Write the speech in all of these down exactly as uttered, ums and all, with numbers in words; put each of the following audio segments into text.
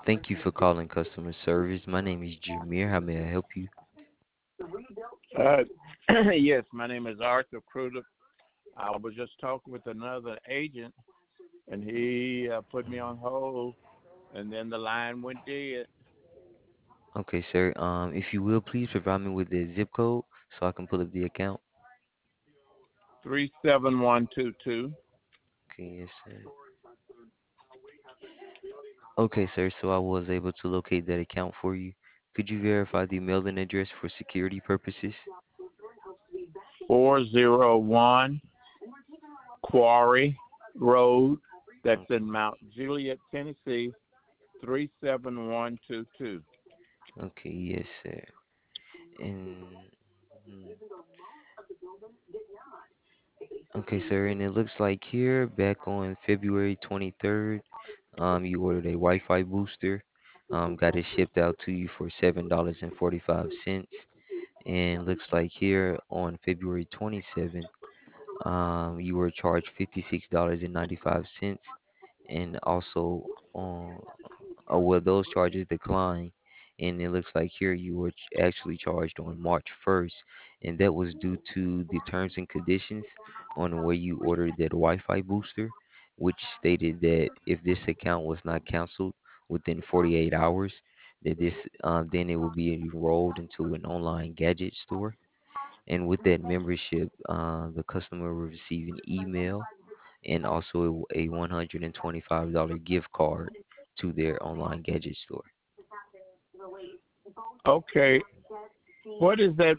Thank you for calling customer service. My name is Jameer. How may I help you? Uh, yes, my name is Arthur Crudup. I was just talking with another agent, and he uh, put me on hold, and then the line went dead. Okay, sir. Um, if you will, please provide me with the zip code so I can pull up the account. Three seven one two two. Okay, yes, sir. Okay, sir. So I was able to locate that account for you. Could you verify the mailing address for security purposes? Four zero one Quarry Road. That's Okay, in Mount Juliet, Tennessee. Three seven one two two. okay, yes, sir. And hmm, okay, sir. And it looks like here, back on February twenty-third, um, you ordered a Wi-Fi booster. Um, got it shipped out to you for seven dollars and forty-five cents. And looks like here on February twenty-seventh, um, you were charged fifty-six dollars and ninety-five cents, and also on uh, well, those charges declined, and it looks like here you were ch- actually charged on March first, and that was due to the terms and conditions on the way you ordered that Wi-Fi booster, which stated that if this account was not canceled within forty-eight hours, that this uh, then it will be enrolled into an online gadget store. And with that membership, uh, the customer will receive an email and also a one hundred twenty-five dollars gift card to their online gadget store. Okay, what is that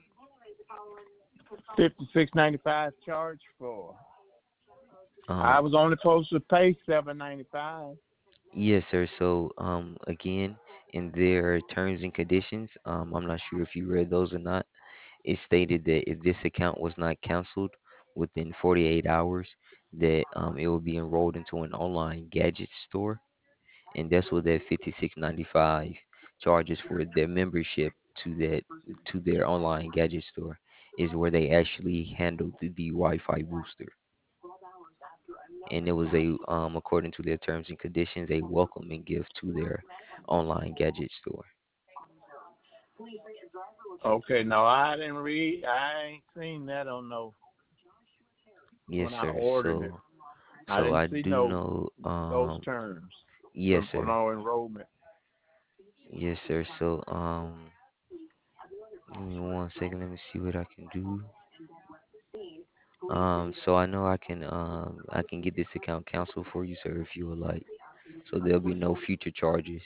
fifty six ninety five charge for? Um, I was only supposed to pay seven ninety five. yes, sir. So, um, again, in their terms and conditions, um, I'm not sure if you read those or not. It stated that if this account was not canceled within forty-eight hours, that um, it will be enrolled into an online gadget store, and that's what that fifty-six ninety-five charges for their membership to that to their online gadget store is where they actually handled the, the Wi-Fi booster, and it was a um according to their terms and conditions a welcoming gift to their online gadget store. Okay, no, I didn't read. I ain't seen that on no Yes, when I sir. ordered it. So I so didn't I see do no know those um terms yes, for, for sir. no enrollment. Yes, sir. So um give me one second. Let me see what I can do. Um, so I know I can um I can get this account canceled for you, sir, if you would like. So there'll be no future charges.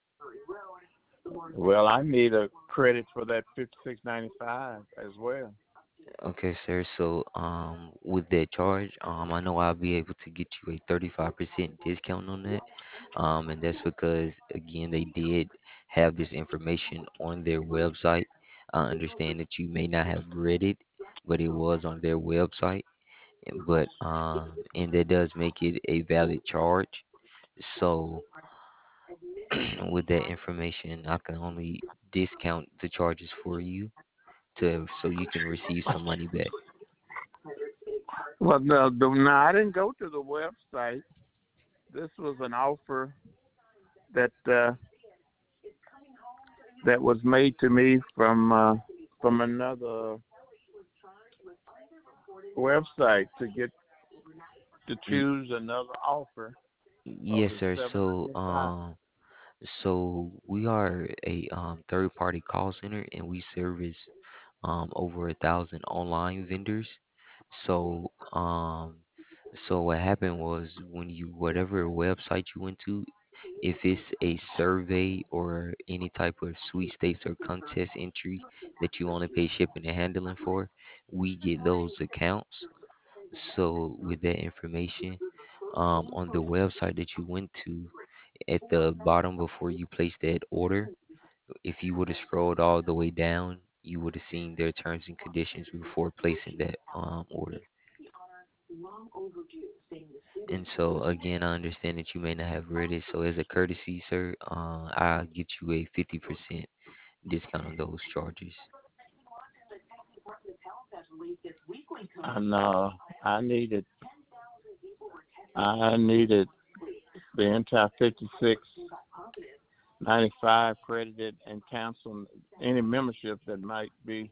Well, I need a credit for that fifty six ninety five as well. Okay, sir. So um with that charge, um I know I'll be able to get you a thirty-five percent discount on that. Um, and that's because again they did have this information on their website. I understand that you may not have read it, but it was on their website. But um and that does make it a valid charge. So with that information, I can only discount the charges for you to so you can receive some money back. Well, no, the, no, I didn't go to the website. This was an offer that uh, that was made to me from uh, from another website to get to Y- choose another offer of yes, the sir. seven So, ninety five. um, so we are a um third-party call center, and we service um over a thousand online vendors. So, um, so what happened was when you whatever website you went to, if it's a survey or any type of sweepstakes or contest entry that you only pay shipping and handling for, we get those accounts. So with that information, um, on the website that you went to, at the bottom before you place that order, if you would have scrolled all the way down, you would have seen their terms and conditions before placing that um order. And so again, I understand that you may not have read it. So as a courtesy, sir, uh, I'll get you a fifty percent discount on those charges. And uh, I needed I needed the entire fifty six ninety-five credited and cancel any membership that might be.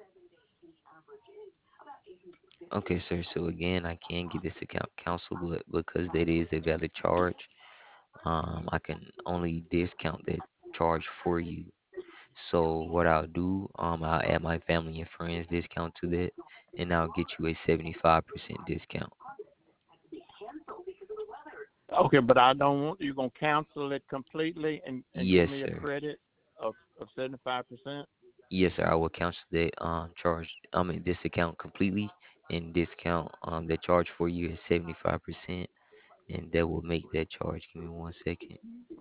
Okay, sir. So again, I can get this account canceled, but because that is a valid charge, um, I can only discount that charge for you. So what I'll do, um, I'll add my family and friends discount to that, and I'll get you a seventy-five percent discount. Okay, but I don't want you gonna cancel it completely and and give Yes, me a sir. credit of of seventy five percent. Yes, sir. I will cancel that um charge. I mean this account completely, and discount um the charge for you is seventy-five percent, and that will make that charge. Give me one second.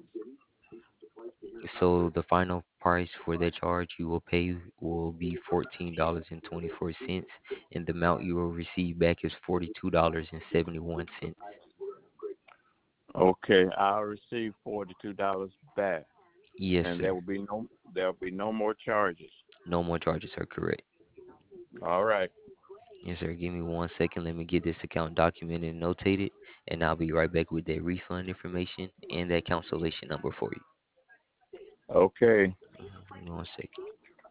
So the final price for that charge you will pay will be fourteen dollars and twenty-four cents, and the amount you will receive back is forty-two dollars and seventy-one cents. Okay, I'll receive forty two dollars back, Yes, and there sir. will be no there will be no more charges. No more charges are correct. All right. Yes, sir. Give me one second. Let me get this account documented and notated, and I'll be right back with that refund information and that cancellation number for you. Okay. Mhm, give me one second.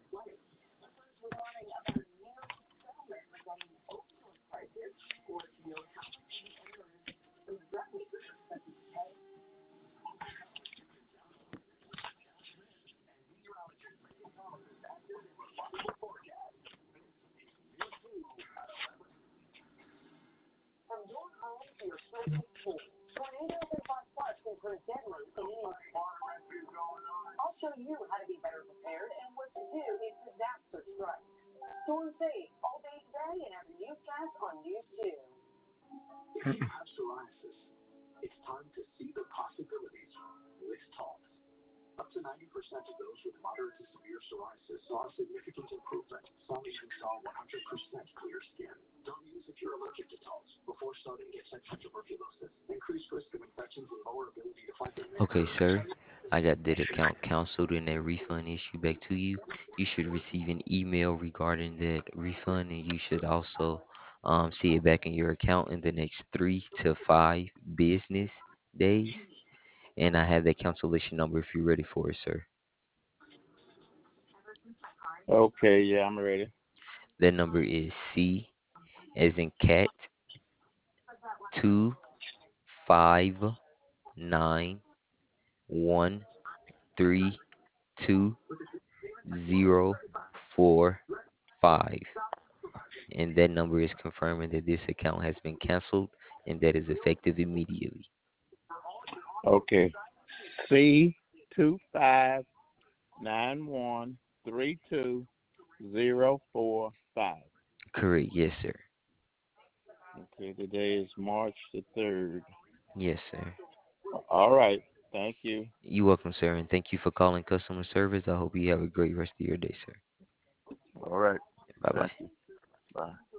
Okay, sir. I got that account canceled and that refund issue back to you. You should receive an email regarding that refund, and you should also um, see it back in your account in the next three to five business days. And I have that cancellation number if you're ready for it, sir. Okay. Yeah, I'm ready. That number is C as in cat two five nine one three two zero four five. And that number is confirming that this account has been canceled and that is effective immediately. Okay. C two five nine one three two zero four five. Correct. Yes, sir. Okay. Today is March the third. Yes, sir. All right. Thank you. You're welcome, sir. And thank you for calling customer service. I hope you have a great rest of your day, sir. All right. Bye Thank bye. you. Bye.